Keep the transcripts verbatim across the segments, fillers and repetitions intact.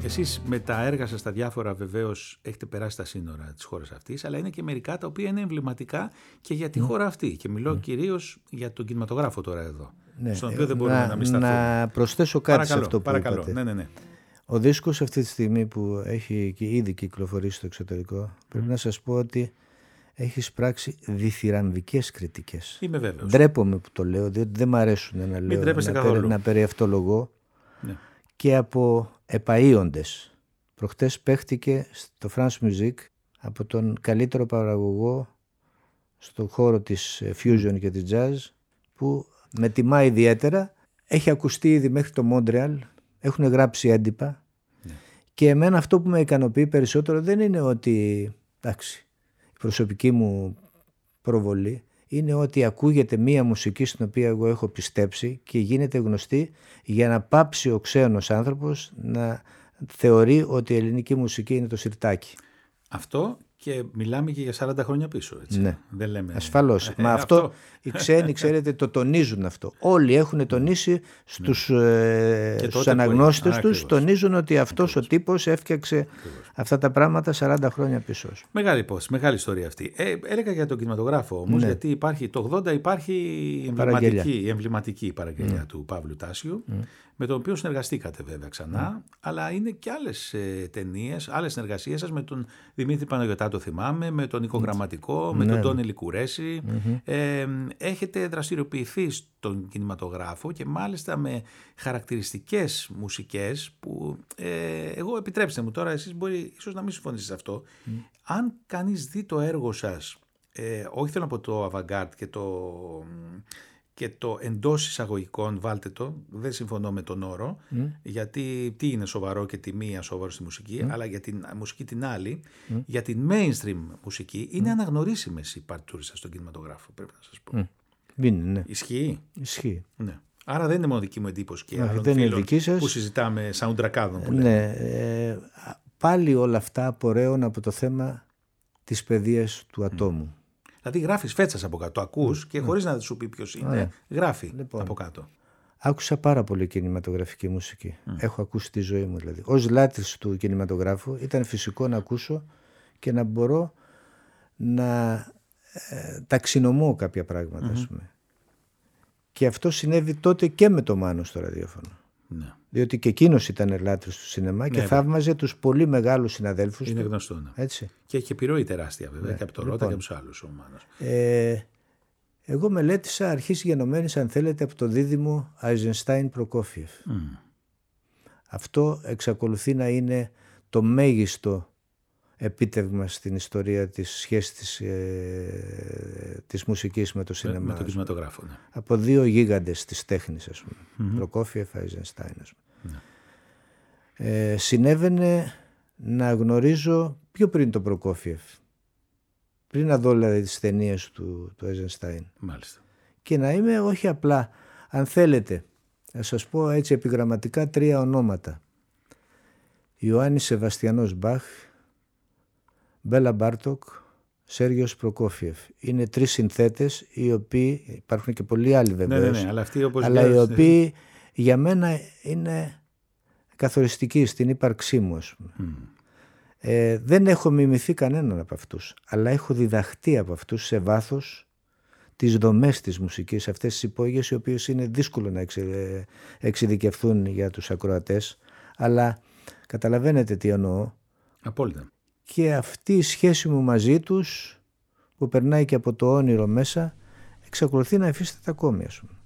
Εσείς με τα έργα σας τα διάφορα βεβαίως έχετε περάσει τα σύνορα της χώρας αυτής, αλλά είναι και μερικά τα οποία είναι εμβληματικά και για τη mm. χώρα αυτή. Και μιλώ mm. κυρίως για τον κινηματογράφο τώρα εδώ, ναι, στον οποίο δεν μπορούμε να, να μην σταθούμε. Να προσθέσω κάτι παρακαλώ, σε αυτό που παρακαλώ. είπατε. Ναι, ναι, ναι. Ο δίσκος αυτή τη στιγμή που έχει ήδη κυκλοφορήσει στο εξωτερικό, mm. πρέπει να σας πω ότι έχει σπράξει διθυραμβικές κριτικές. Είμαι βέβαιος. Ντρέπομαι που το λέω, διότι δεν μ' αρέσουν να λέω, να, περι, να περιευτολογώ. Ναι. Και από επαΐοντες. Προχτές παίχτηκε στο France Music από τον καλύτερο παραγωγό στον χώρο της fusion και της jazz, που με τιμά ιδιαίτερα. Έχει ακουστεί ήδη μέχρι το Μόντρεαλ, έχουν γράψει έντυπα. Ναι. Και εμένα αυτό που με ικανοποιεί περισσότερο δεν είναι ότι, εντάξει, η προσωπική μου προβολή είναι ότι ακούγεται μία μουσική στην οποία εγώ έχω πιστέψει και γίνεται γνωστή, για να πάψει ο ξένος άνθρωπος να θεωρεί ότι η ελληνική μουσική είναι το σιρτάκι. Αυτό, και μιλάμε και για σαράντα χρόνια πίσω, έτσι. Ναι, δεν λέμε... ασφαλώς. Ε, Μα ε, αυτό, αυτό οι ξένοι, ξέρετε, το τονίζουν αυτό. Όλοι έχουν τονίσει στους, ναι. ε, στους αναγνώστες τους, τονίζουν ότι αυτός ακριβώς. ο τύπος έφτιαξε ακριβώς. αυτά τα πράγματα σαράντα χρόνια πίσω. Μεγάλη υπόθεση, μεγάλη ιστορία αυτή. Ε, έλεγα για τον κινηματογράφο όμως, ναι. γιατί υπάρχει, το ογδόντα υπάρχει η εμβληματική, η εμβληματική παραγγελία mm. του Παύλου Τάσιου, mm. με τον οποίο συνεργαστήκατε βέβαια ξανά, mm. αλλά είναι και άλλες ε, ταινίες, άλλες συνεργασίες σας με τον Δημήτρη Παναγιωτά, το θυμάμαι, με τον Νίκο Γραμματικό, με ναι. τον Τόνι Λικουρέση. Mm-hmm. Ε, έχετε δραστηριοποιηθεί στον κινηματογράφο και μάλιστα με χαρακτηριστικές μουσικές που ε, εγώ, επιτρέψτε μου τώρα, εσείς μπορεί ίσως να μην συμφωνήσετε σε αυτό. Mm. Αν κανείς δει το έργο σας, ε, όχι θέλω να πω το avant-garde και το... και το εντός εισαγωγικών, βάλτε το, δεν συμφωνώ με τον όρο, mm. γιατί τι είναι σοβαρό και τι μία σοβαρό στη μουσική, mm. αλλά για την μουσική την άλλη, mm. για την mainstream μουσική, είναι mm. αναγνωρίσιμες οι παρτιτούρες σας στον κινηματογράφο, πρέπει να σας πω. Mm. Είναι, ναι. Ισχύει. Ισχύει. Ναι. Άρα δεν είναι μόνο δική μου εντύπωση και άλλων δεν φίλων δική σας. Που συζητάμε soundtrackάδων που ναι, ε, πάλι όλα αυτά απορρέουν από το θέμα της παιδείας του ατόμου. Mm. Δηλαδή γράφεις φέτσας από κάτω, το ακούς mm. και χωρίς mm. να σου πει ποιος είναι, mm. γράφει λοιπόν, από κάτω. Άκουσα πάρα πολύ κινηματογραφική μουσική. Mm. Έχω ακούσει τη ζωή μου δηλαδή. Ως λάτρης του κινηματογράφου ήταν φυσικό να ακούσω και να μπορώ να ε, ταξινομώ κάποια πράγματα, mm-hmm. ας πούμε. Και αυτό συνέβη τότε και με το Μάνο στο ραδιόφωνο. Ναι. Διότι και εκείνος ήταν λάτρης του σινεμά και ναι, θαύμαζε τους πολύ μεγάλους συναδέλφους. Είναι του. γνωστό. Ναι. Έτσι. Και έχει επιρροή τεράστια βέβαια, ναι. και από τον Ρώτα λοιπόν, και από τους άλλους ο Μάνος. Ε, εγώ μελέτησα αρχής γενομένης, αν θέλετε, από το δίδυμο Αϊζενστάιν-Προκόφιεφ. Mm. Αυτό εξακολουθεί να είναι το μέγιστο επίτευγμα στην ιστορία της σχέσης της, ε, της μουσικής με το σινεμά. Με τον κινηματογράφο, ναι. Από δύο γίγαντες της τέχνης, ας πούμε. Mm-hmm. Προκόφιεφ, Αϊζενστάιν, ας πούμε. Mm. Ε, συνέβαινε να γνωρίζω πιο πριν το Προκόφιεφ. Πριν να δω δηλαδή τις ταινίες του, του Αϊζενστάιν. Μάλιστα. Και να είμαι όχι απλά, αν θέλετε, να σας πω έτσι επιγραμματικά τρία ονόματα. Ιωάννης Σεβαστιανός Μπαχ, Μπέλα Μπάρτοκ, Σέργιος Προκόφιεφ. Είναι τρεις συνθέτες οι οποίοι, υπάρχουν και πολλοί άλλοι βεβαίως, ναι, ναι, ναι, αλλά, αυτοί, όπως αλλά λες, οι οποίοι για μένα είναι καθοριστικοί στην ύπαρξή μου, ας πούμε. Mm. Ε, δεν έχω μιμηθεί κανέναν από αυτούς, αλλά έχω διδαχτεί από αυτούς σε βάθος τις δομές της μουσικής, αυτές τις υπόγειες οι οποίες είναι δύσκολο να εξε, εξειδικευθούν για τους ακροατές, αλλά καταλαβαίνετε τι εννοώ. Απόλυτα. Και αυτή η σχέση μου μαζί τους, που περνάει και από το όνειρο μέσα, εξακολουθεί να υφίσταται ακόμη, ας πούμε.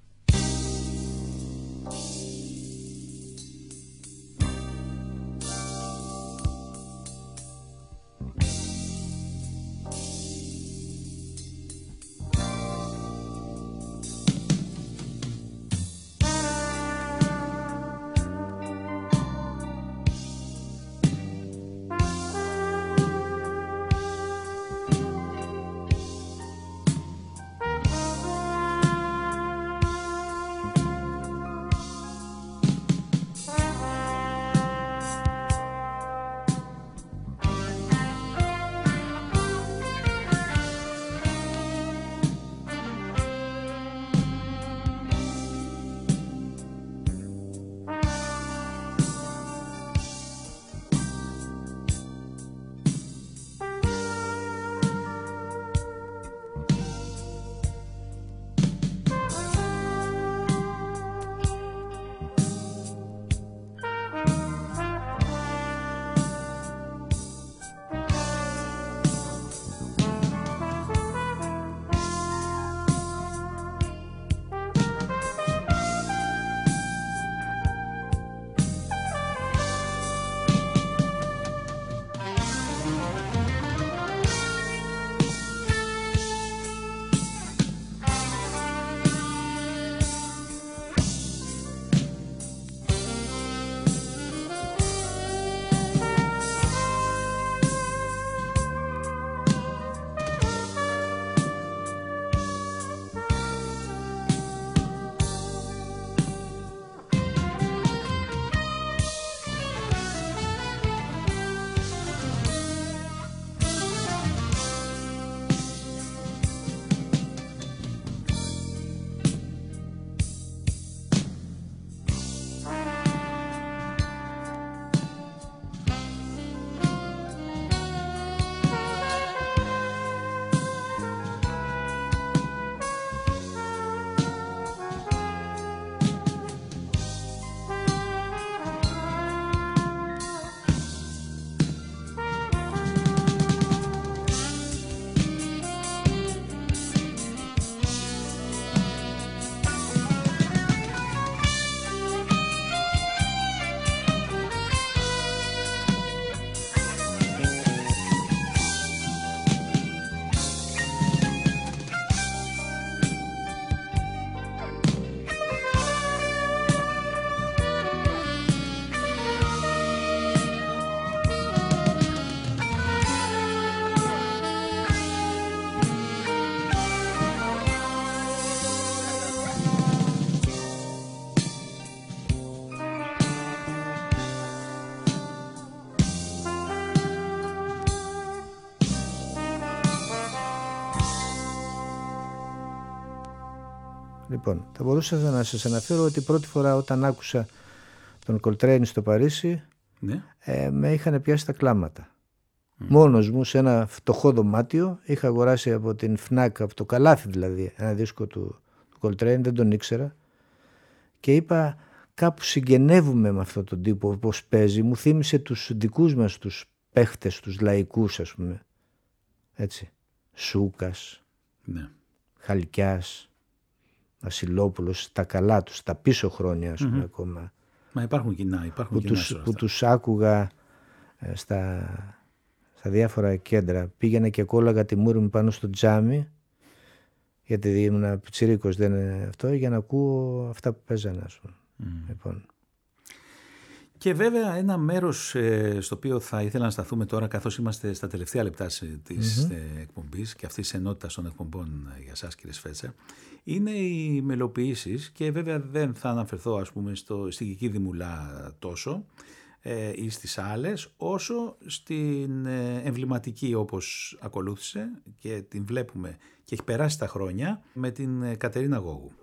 Λοιπόν, θα μπορούσα να σας αναφέρω ότι πρώτη φορά όταν άκουσα τον Coltrane στο Παρίσι, ναι. ε, με είχαν πιάσει τα κλάματα. Mm. Μόνος μου σε ένα φτωχό δωμάτιο, είχα αγοράσει από την Φνακ, από το καλάθι δηλαδή, ένα δίσκο του, του Coltrane, δεν τον ήξερα, και είπα κάπου συγγενεύουμε με αυτόν τον τύπο όπως παίζει. Μου θύμισε τους δικούς μας τους παίχτες, τους λαϊκούς, ας πούμε, έτσι, Σούκας, ναι. Χαλκιάς, Βασιλόπουλος, τα καλά τους, τα πίσω χρόνια, ας πούμε, mm-hmm. ακόμα. Μα υπάρχουν κοινά, υπάρχουν που, κοινά τους, που τους άκουγα ε, στα, στα διάφορα κέντρα. Πήγαινα και κόλλαγα τη μούρη μου πάνω στο τζάμι, γιατί ήμουν πιτσιρίκος, δεν είναι αυτό, για να ακούω αυτά που παίζανε, ας πούμε. Mm. Λοιπόν. Και βέβαια ένα μέρος ε, στο οποίο θα ήθελα να σταθούμε τώρα, καθώς είμαστε στα τελευταία λεπτά της mm-hmm. εκπομπής και αυτής της ενότητας των εκπομπών για σας, κύριε Σφέτσα, είναι οι μελοποιήσεις, και βέβαια δεν θα αναφερθώ, ας πούμε, στο, στη Κική Δημουλά τόσο ε, ή στις άλλες, όσο στην ε, εμβληματική, όπως ακολούθησε και την βλέπουμε και έχει περάσει τα χρόνια, με την ε, Κατερίνα Γόγου.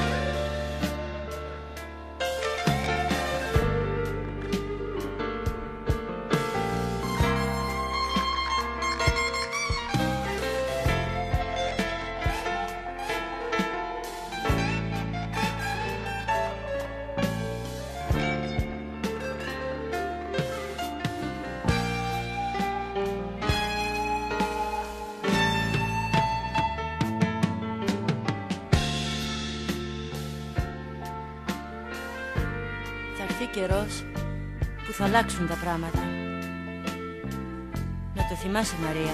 Καιρός που θα αλλάξουν τα πράγματα. Να το θυμάσαι, Μαρία.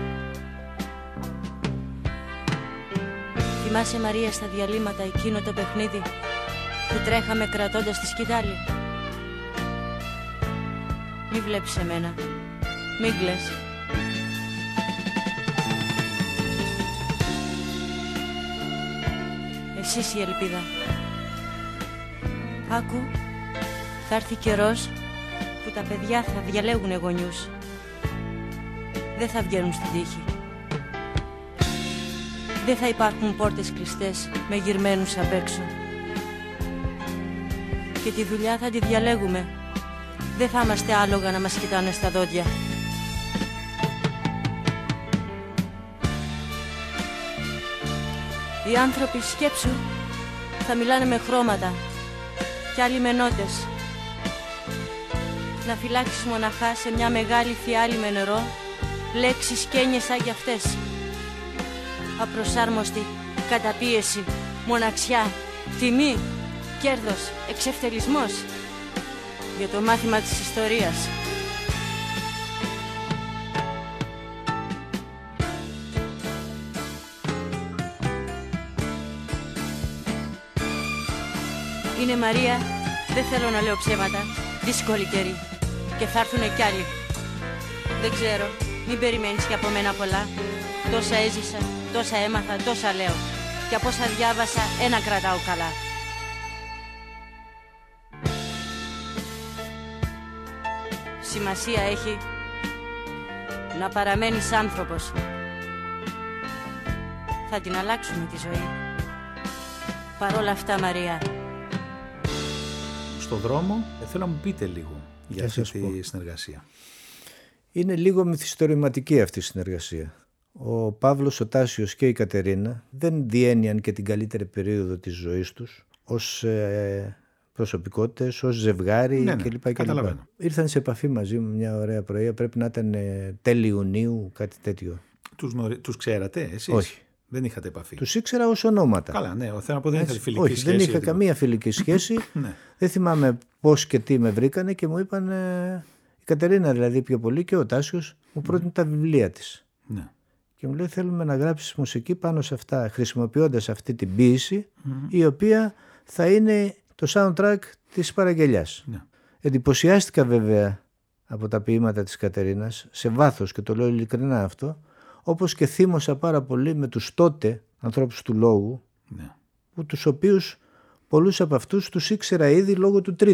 Θυμάσαι, Μαρία, στα διαλύματα εκείνο το παιχνίδι που τρέχαμε κρατώντας τη σκητάλη. Μη βλέπεις εμένα, μη κλαις. Εσύ η ελπίδα. Άκου, θα έρθει καιρός που τα παιδιά θα διαλέγουν γονιούς. Δεν θα βγαίνουν στην τύχη. Δεν θα υπάρχουν πόρτες κλειστές με γυρμένους απ' έξω. Και τη δουλειά θα τη διαλέγουμε. Δεν θα είμαστε άλογα να μας κοιτάνε στα δόντια. Οι άνθρωποι, σκέψου, θα μιλάνε με χρώματα κι άλλοι με νότες. Να φυλάξεις μοναχά σε μια μεγάλη φιάλη με νερό λέξεις και έννοιες σαν κι αυτές. Απροσάρμοστη, καταπίεση, μοναξιά, τιμή, κέρδος, εξευτελισμός. Για το μάθημα της ιστορίας. Είναι, Μαρία, δεν θέλω να λέω ψέματα, δύσκολη καιρή. Και θα έρθουνε κι άλλοι. Δεν ξέρω, μην περιμένεις και από μένα πολλά. Τόσα έζησα, τόσα έμαθα, τόσα λέω. Και από όσα διάβασα, ένα κρατάω καλά. Σημασία έχει να παραμένεις άνθρωπος. Θα την αλλάξουμε τη ζωή. Παρόλα αυτά, Μαρία. Στο δρόμο, θέλω να μου πείτε λίγο για αυτή τη συνεργασία. Είναι λίγο μυθιστορηματική αυτή η συνεργασία. Ο Παύλος, ο Τάσιος και η Κατερίνα δεν διένυαν και την καλύτερη περίοδο της ζωής τους ως ε, προσωπικότητες, ως ζευγάρι ναι, ναι, κλπ. κλπ. Ήρθαν σε επαφή μαζί μου μια ωραία πρωία, πρέπει να ήταν ε, τέλη Ιουνίου, κάτι τέτοιο. Τους, νωρί... τους ξέρατε εσείς? Όχι. Δεν είχατε επαφή? Τους ήξερα ως ονόματα. Καλά, ναι, θέλω να πω δεν είχατε φιλική όχι, σχέση. Όχι, δεν είχα καμία φιλική σχέση. Ναι. Δεν θυμάμαι πώς και τι με βρήκανε και μου είπαν, ε, η Κατερίνα δηλαδή πιο πολύ και ο Τάσιος μου πρότεινε mm. τα βιβλία της. Ναι. Και μου λέει θέλουμε να γράψεις μουσική πάνω σε αυτά, χρησιμοποιώντας αυτή την ποίηση mm. η οποία θα είναι το soundtrack της παραγγελιάς. Ναι. Εντυπωσιάστηκα βέβαια από τα ποίηματα της Κατερίνας σε βάθος, και το λέω ειλικρινά αυτό, όπως και θύμωσα πάρα πολύ με τους τότε ανθρώπους του λόγου, ναι. που τους οποίους πολλούς από αυτούς τους ήξερα ήδη λόγω του Τρίτου.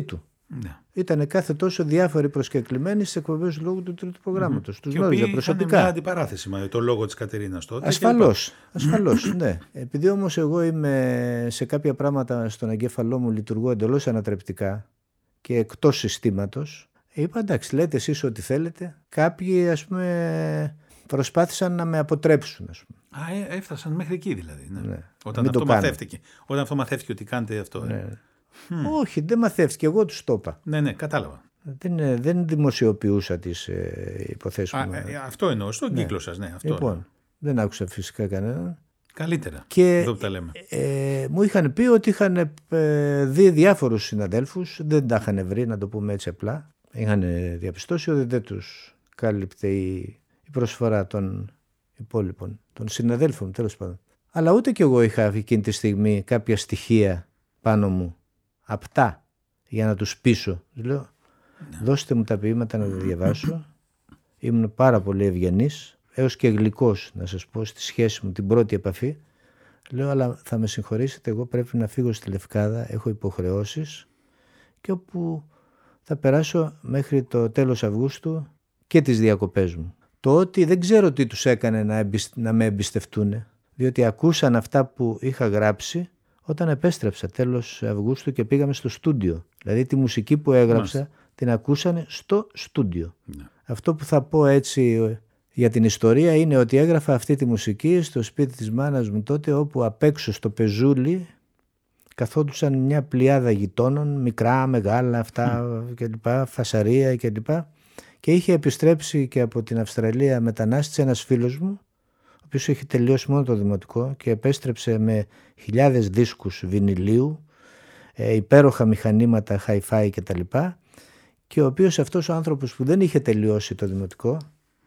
Ναι. Ήταν κάθε τόσο διάφοροι προσκεκλημένοι στις εκπομπές του Λόγου του Τρίτου Προγράμματος. Mm-hmm. Τους γνώριζα προσωπικά. Είχαν μια αντιπαράθεση με το λόγο της Κατερίνας τότε. Ασφαλώς, ασφαλώς, ναι. Επειδή όμως εγώ είμαι σε κάποια πράγματα στον εγκέφαλό μου λειτουργώ εντελώς ανατρεπτικά και εκτός συστήματος, είπα εντάξει, λέτε εσείς ό,τι θέλετε. Κάποιοι, ας πούμε, προσπάθησαν να με αποτρέψουν, ας πούμε. Α, έφτασαν μέχρι εκεί δηλαδή. Ναι. Ναι. Όταν, αυτό μαθεύτηκε, όταν αυτό μαθεύτηκε ότι κάνετε αυτό. Ναι. Ε. Mm. Όχι, δεν μαθεύτηκε, εγώ τους το είπα. Ναι, ναι, κατάλαβα. Δεν, δεν δημοσιοποιούσα τις ε, υποθέσεις μου. Ε, αυτό εννοώ, στον ναι. κύκλο σας, ναι. Αυτό λοιπόν, εννοώ. Δεν άκουσα φυσικά κανέναν. Καλύτερα, και, εδώ που τα λέμε. Ε, μου είχαν πει ότι είχαν ε, δει διάφορους συναδέλφους, δεν τα είχαν βρει, να το πούμε έτσι απλά. Είχαν διαπιστώσει ότι δεν τους κάλυπτε η, η προσφορά των υπόλοιπων, των συναδέλφων τέλος πάντων. Αλλά ούτε κι εγώ είχα εκείνη τη στιγμή κάποια στοιχεία πάνω μου, απτά, για να τους πείσω. Λέω, ναι. Δώστε μου τα ποίηματα να τα διαβάσω. Ήμουν πάρα πολύ ευγενής, έως και γλυκός να σας πω, στη σχέση μου, την πρώτη επαφή. Λέω, αλλά θα με συγχωρήσετε, εγώ πρέπει να φύγω στη Λευκάδα, έχω υποχρεώσεις και όπου θα περάσω μέχρι το τέλος Αυγούστου και τις διακοπές μου. Το ότι δεν ξέρω τι τους έκανε να, εμπισ... να με εμπιστευτούν, διότι ακούσαν αυτά που είχα γράψει όταν επέστρεψα τέλος Αυγούστου και πήγαμε στο στούντιο. Δηλαδή τη μουσική που έγραψα Μάλιστα. την ακούσανε στο στούντιο. Ναι. Αυτό που θα πω έτσι για την ιστορία είναι ότι έγραφα αυτή τη μουσική στο σπίτι της μάνας μου τότε, όπου απ' έξω στο πεζούλι καθόντουσαν μια πλειάδα γειτόνων, μικρά, μεγάλα, αυτά mm. κλπ, φασαρία κλπ. Και είχε επιστρέψει και από την Αυστραλία μετανάστης ένας φίλος μου, ο οποίος είχε τελειώσει μόνο το δημοτικό και επέστρεψε με χιλιάδες δίσκους βινιλίου, ε, υπέροχα μηχανήματα hi-fi κτλ. Και ο οποίος αυτός ο άνθρωπος που δεν είχε τελειώσει το δημοτικό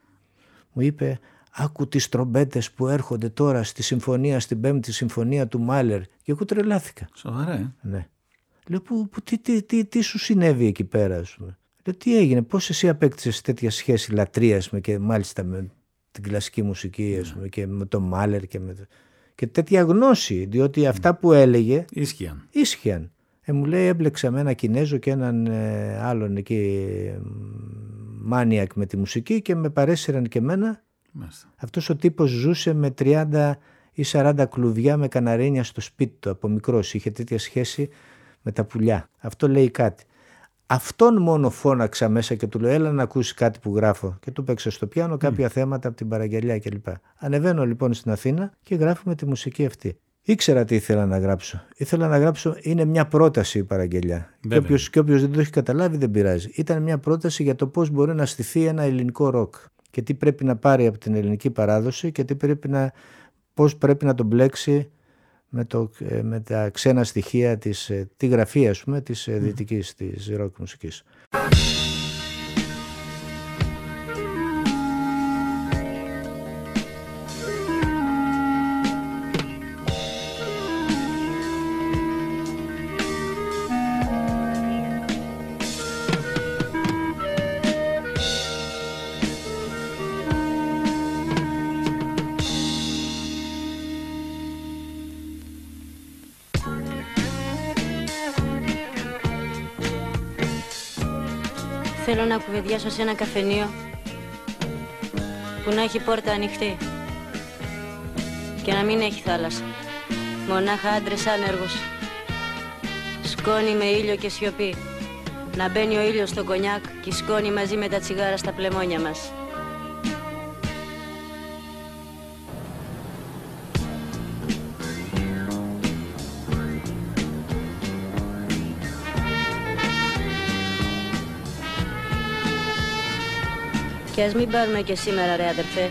μου είπε, άκου τις τρομπέτες που έρχονται τώρα στη συμφωνία, στην πέμπτη συμφωνία του Μάλερ. Και εγώ τρελάθηκα. Σοβαρά, ε? Ναι. Λέω, που, που, τι, τι, τι, τι σου συνέβη εκεί πέρα, ας πούμε. Λέω, τι έγινε, πώς εσύ απέκτησες τέτοια σχέση λατρείας με, και μάλιστα με την κλασική μουσική, ας πούμε, yeah. και με το Μάλερ και, με, και τέτοια γνώση, διότι mm. αυτά που έλεγε ίσχυαν. ίσχυαν. Ε, μου λέει, έμπλεξα με ένα Κινέζο και έναν ε, άλλον εκεί μάνιακ με τη μουσική και με παρέσυραν και εμένα. Μάλιστα. Αυτός ο τύπος ζούσε με τριάντα ή σαράντα κλουβιά με καναρίνια στο σπίτι του από μικρός. Είχε τέτοια σχέση με τα πουλιά. Αυτό λέει κάτι. Αυτόν μόνο φώναξα μέσα και του λέω, έλα να ακούσει κάτι που γράφω. Και του παίξα στο πιάνο κάποια mm. θέματα από την παραγγελιά κλπ. Ανεβαίνω λοιπόν στην Αθήνα και γράφουμε τη μουσική αυτή. Ήξερα τι ήθελα να γράψω. Ήθελα να γράψω, είναι μια πρόταση η παραγγελιά. Και όποιος, και όποιος δεν το έχει καταλάβει δεν πειράζει. Ήταν μια πρόταση για το πώς μπορεί να στηθεί ένα ελληνικό ροκ. Και τι πρέπει να πάρει από την ελληνική παράδοση και τι πρέπει να, πώς πρέπει να το μπλέξει με, το, με τα ξένα στοιχεία της, τη γραφή, ας πούμε, της mm. δυτικής, της ροκ μουσικής. Θέλω να κουβεντιάσω σε ένα καφενείο που να έχει πόρτα ανοιχτή και να μην έχει θάλασσα. Μονάχα άντρες άνεργους, σκόνη με ήλιο και σιωπή. Να μπαίνει ο ήλιος στο κονιάκ και η σκόνη μαζί με τα τσιγάρα στα πλεμόνια μας. Και ας μην πάρουμε και σήμερα, ρε αδερφέ,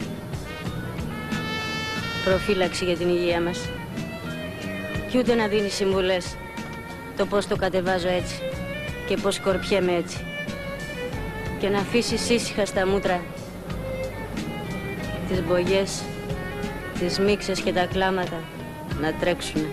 προφύλαξη για την υγεία μας. Κι ούτε να δίνει συμβουλές το πώς το κατεβάζω έτσι και πώς σκορπιέμαι έτσι. Και να αφήσεις ήσυχα στα μούτρα τις μπογιές, τις μίξες και τα κλάματα να τρέξουνε.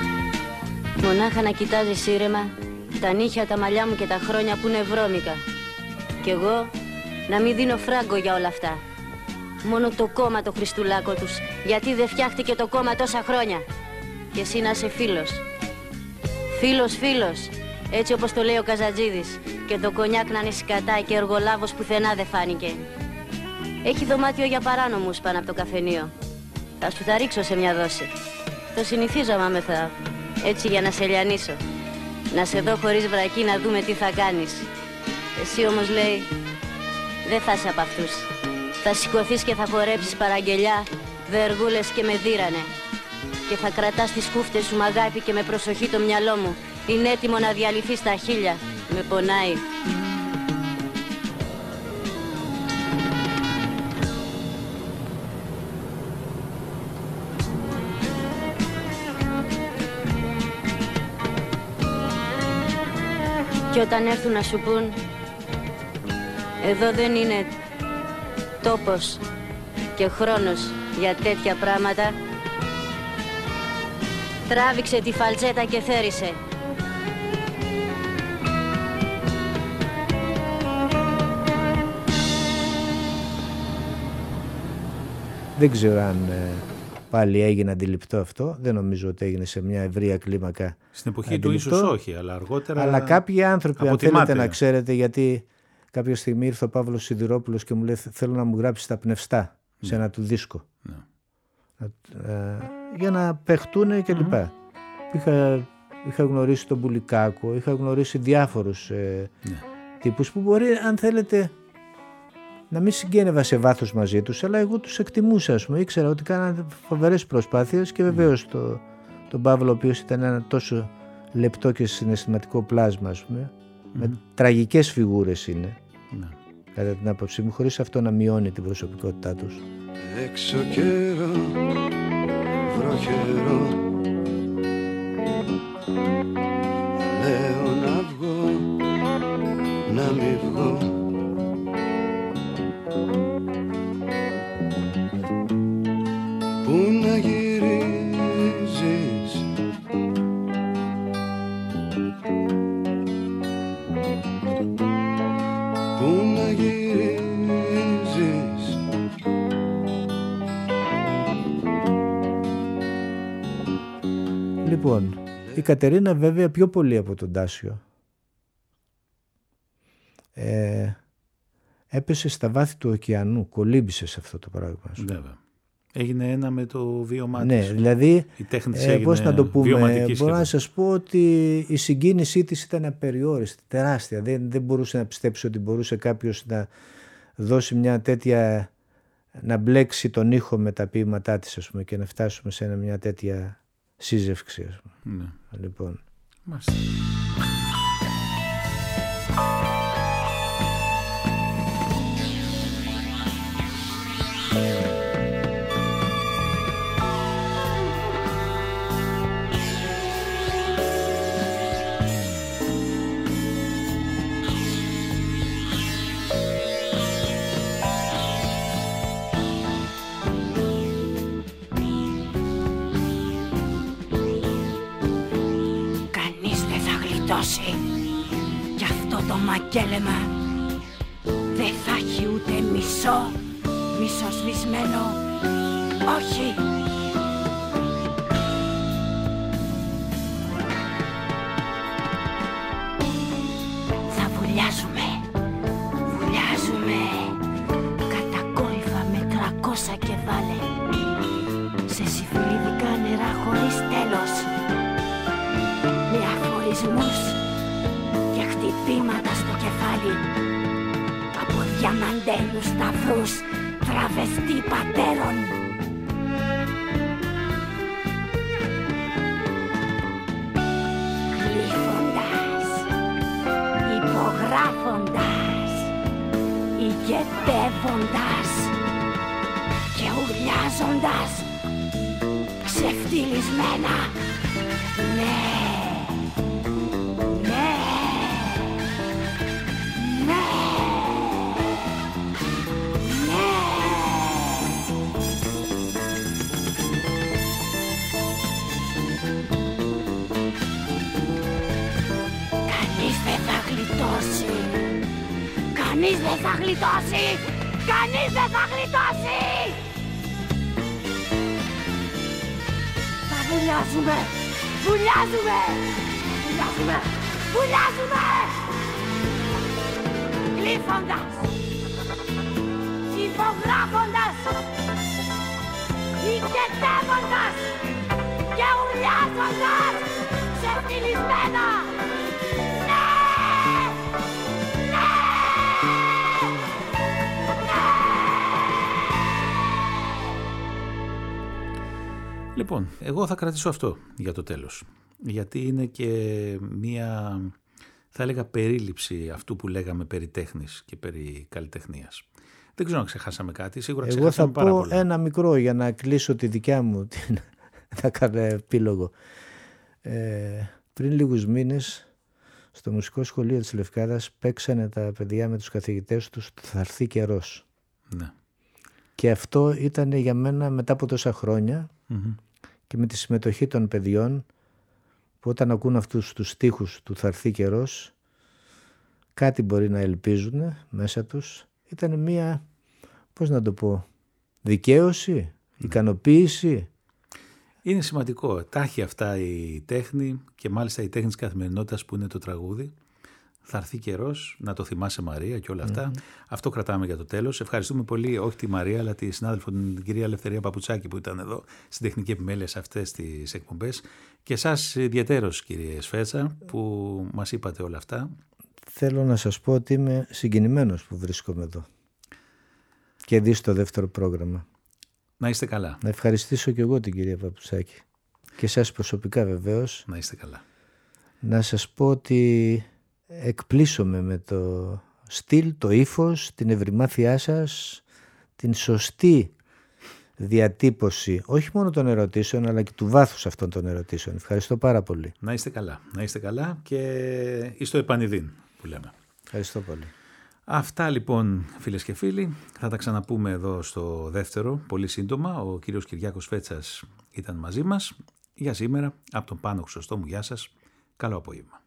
Μονάχα να κοιτάζεις ήρεμα τα νύχια, τα μαλλιά μου και τα χρόνια που είναι βρώμικα Κι εγώ να μην δίνω φράγκο για όλα αυτά. Μόνο το κόμμα το Χριστουλάκο τους. Γιατί δεν φτιάχτηκε το κόμμα τόσα χρόνια. Και εσύ να είσαι φίλος. Φίλος, φίλος. Έτσι όπως το λέει ο Καζατζίδης. Και το κονιάκ να είναι σκατά και εργολάβος πουθενά δεν φάνηκε. Έχει δωμάτιο για παράνομους πάνω από το καφενείο. Θα σου τα ρίξω σε μια δόση. Το συνηθίζω άμα με θα. Έτσι για να σε λιανίσω. Να σε δω χωρίς βρακή να δούμε τι θα κάνεις. Εσύ όμως λέει, δεν θα είσαι από αυτούς. Θα σηκωθείς και θα χορέψεις παραγγελιά, βεργούλες και με δίρανε. Και θα κρατάς τις κούφτες σου μ' αγάπη και με προσοχή το μυαλό μου. Είναι έτοιμο να διαλυθεί στα χείλια. Με πονάει. Και όταν έρθουν να σου πούν, εδώ δεν είναι τόπος και χρόνος για τέτοια πράγματα, τράβηξε τη φαλτσέτα και θέρισε. Δεν ξέρω αν ε, πάλι έγινε αντιληπτό αυτό. Δεν νομίζω ότι έγινε σε μια ευρεία κλίμακα. Στην εποχή αντιληπτό, του ίσως όχι, αλλά αργότερα. Αλλά κάποιοι άνθρωποι, αν θέλετε να ξέρετε, γιατί κάποια στιγμή ήρθε ο Παύλος Σιδηρόπουλος και μου λέει: θέλω να μου γράψει τα πνευστά ναι. σε ένα του δίσκο. Ναι. Ε, για να παιχτούν και λοιπά. Mm-hmm. Είχα, είχα γνωρίσει τον Πουλικάκο, είχα γνωρίσει διάφορους ε, ναι. τύπους που μπορεί, αν θέλετε, να μην συγκένευα σε βάθος μαζί τους, αλλά εγώ τους εκτιμούσα, ας πούμε. Ήξερα ότι κάνανε φοβερές προσπάθειες και βεβαίως mm. το, τον Παύλο, ο οποίος ήταν ένα τόσο λεπτό και συναισθηματικό πλάσμα, ας πούμε, mm. με τραγικές φιγούρες είναι, mm. κατά την άποψή μου, χωρίς αυτό να μειώνει την προσωπικότητά τους. Έξω καιρό, βροχερό, λέω να βγω, να μην βγω. Πού να γυρίζεις, πού να γυρίζεις, Λοιπόν, η Κατερίνα βέβαια πιο πολύ από τον Τάσιο ε, έπεσε στα βάθη του ωκεανού, κολύμπησε σε αυτό το πράγμα. Βέβαια. Έγινε ένα με το βίωμά ναι, της. Δηλαδή, η τέχνη της ε, έγινε πώς να το πούμε, μπορώ σχεδόν. να σας πω ότι η συγκίνησή της ήταν απεριόριστη, τεράστια. Δεν, δεν μπορούσε να πιστέψει ότι μπορούσε κάποιος να δώσει μια τέτοια, να μπλέξει τον ήχο με τα ποίηματά της, ας πούμε, και να φτάσουμε σε μια τέτοια σύζευξη, ας πούμε. Ναι. Λοιπόν. Μάλιστα. Γι' αυτό το μακέλεμα δεν θα έχει ούτε μισό, μισό σβησμένο, όχι. Θα βουλιάζουμε, βουλιάζουμε κατακόρυφα με τρακόσια κεφάλε σε συμφιλιδικα νερά χωρίς τέλος, με αφορισμούς και χτυπήματα στο κεφάλι από διαμαντένους σταυρούς τραβεστή πατέρων. Γλύφοντας, υπογράφοντας, ηγετεύοντας και ουρλιάζοντας ξεφτυλισμένα. Ναι. Κανείς δεν θα γλιτώσει! Κανείς δεν θα γλιτώσει! Θα βουλιάζουμε! Βουλιάζουμε! Βουλιάζουμε! Βουλιάζουμε! Γλύφοντας! Υπογράφοντας! Οικετεύοντας! Και ουρλιάζοντας! Ξεφτυλισμένα! Ναι! Ναι! Λοιπόν, εγώ θα κρατήσω αυτό για το τέλος. Γιατί είναι και μία, θα έλεγα, περίληψη αυτού που λέγαμε περί τέχνης και περί καλλιτεχνίας. Δεν ξέρω αν ξεχάσαμε κάτι, σίγουρα εγώ ξεχάσαμε πάρα πολλά. Εγώ θα πω ένα μικρό για να κλείσω τη δικιά μου, να κάνω επίλογο. Ε, πριν λίγους μήνες, στο Μουσικό Σχολείο της Λευκάδας παίξανε τα παιδιά με τους καθηγητές τους το «Θα έρθει καιρός». Ναι. Και αυτό ήταν για μένα μετά από τόσα χρόνια mm-hmm. και με τη συμμετοχή των παιδιών που όταν ακούν αυτούς τους στίχους του «Θα έρθει καιρός» κάτι μπορεί να ελπίζουν μέσα τους. Ήταν μία, πώς να το πω, δικαίωση, mm. ικανοποίηση. Είναι σημαντικό. Τα έχει αυτά η τέχνη και μάλιστα η τέχνη της καθημερινότητας που είναι το τραγούδι. Θα έρθει καιρός, να το θυμάσαι Μαρία και όλα αυτά. Mm-hmm. Αυτό κρατάμε για το τέλος. Ευχαριστούμε πολύ, όχι τη Μαρία, αλλά τη συνάδελφο την κυρία Ελευθερία Παπουτσάκη που ήταν εδώ στην τεχνική επιμέλεια σε αυτές τις εκπομπές. Και εσάς ιδιαιτέρως, κύριε Σφέτσα, που μας είπατε όλα αυτά. Θέλω να σας πω ότι είμαι συγκινημένος που βρίσκομαι εδώ και δει στο δεύτερο πρόγραμμα. Να είστε καλά. Να ευχαριστήσω και εγώ την κυρία Παπουτσάκη και εσάς προσωπικά βεβαίως. Να είστε καλά. Να σας πω ότι εκπλήσωμαι με το στυλ, το ύφος, την ευρυμάθειά σας, την σωστή διατύπωση όχι μόνο των ερωτήσεων αλλά και του βάθους αυτών των ερωτήσεων. Ευχαριστώ πάρα πολύ. Να είστε καλά. Να είστε καλά και εις το επανειδήν που λέμε. Ευχαριστώ πολύ. Αυτά λοιπόν, φίλες και φίλοι, θα τα ξαναπούμε εδώ στο δεύτερο πολύ σύντομα. Ο κύριος Κυριάκος Φέτσας ήταν μαζί μας για σήμερα. Από τον Πάνο Χρυσοστόμου, γεια σας. Καλό απόγευμα.